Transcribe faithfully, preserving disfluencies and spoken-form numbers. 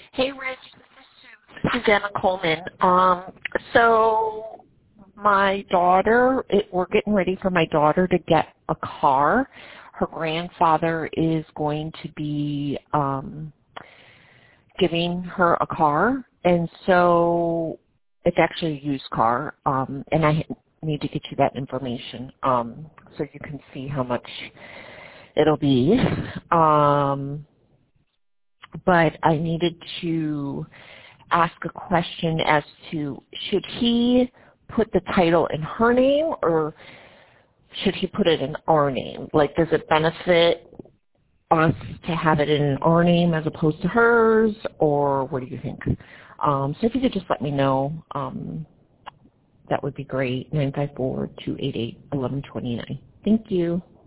Hey, Rich. This is Sue. This is Anna Coleman. Um, so my daughter, it, we're getting ready for my daughter to get a car. Her grandfather is going to be um, giving her a car, and so it's actually a used car, um, and I need to get you that information um, so you can see how much it'll be. Um, but I needed to ask a question as to should he put the title in her name or should he put it in our name? Like, does it benefit us to have it in our name as opposed to hers, or what do you think? Um, so if you could just let me know, um, that would be great. nine five four, two eight eight, one one two nine. Thank you.